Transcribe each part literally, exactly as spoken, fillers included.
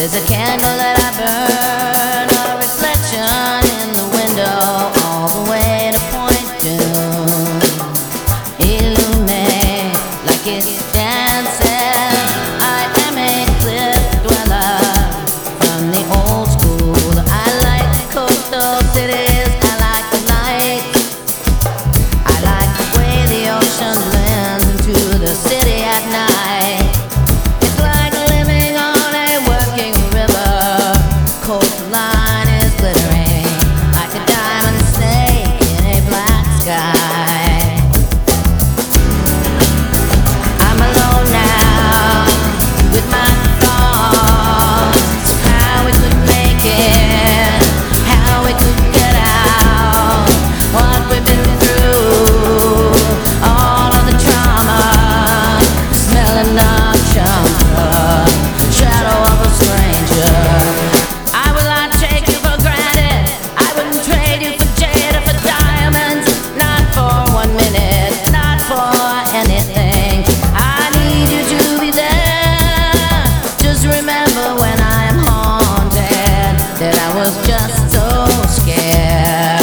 There's a candle that I burn, a reflection in the window, all the way to point to illuminate like it's dancing. I am a cliff dweller from the old school. I like coastal cities, I like the night, I like the way the ocean blends into the city at night. Coastline is glittering like a diamond snake in a black sky. I'm alone now with my thoughts, how we could make it, how we could get out, what we've been through, all of the trauma, smelling of chamber, shadow of a stranger. Just so scared.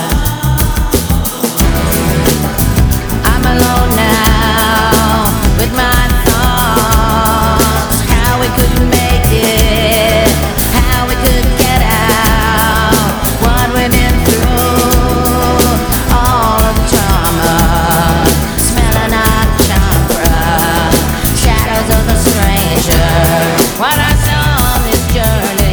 I'm alone now with my thoughts, how we could make it, how we could get out, what we've been through, all of the trauma, smelling of chakra, shadows of a stranger. What I saw on this journey,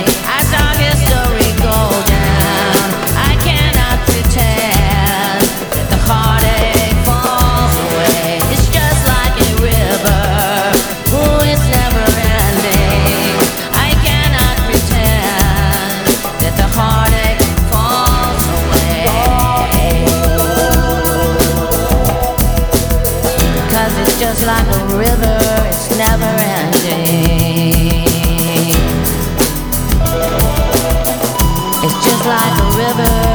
just like a river, it's never ending. It's just like a river.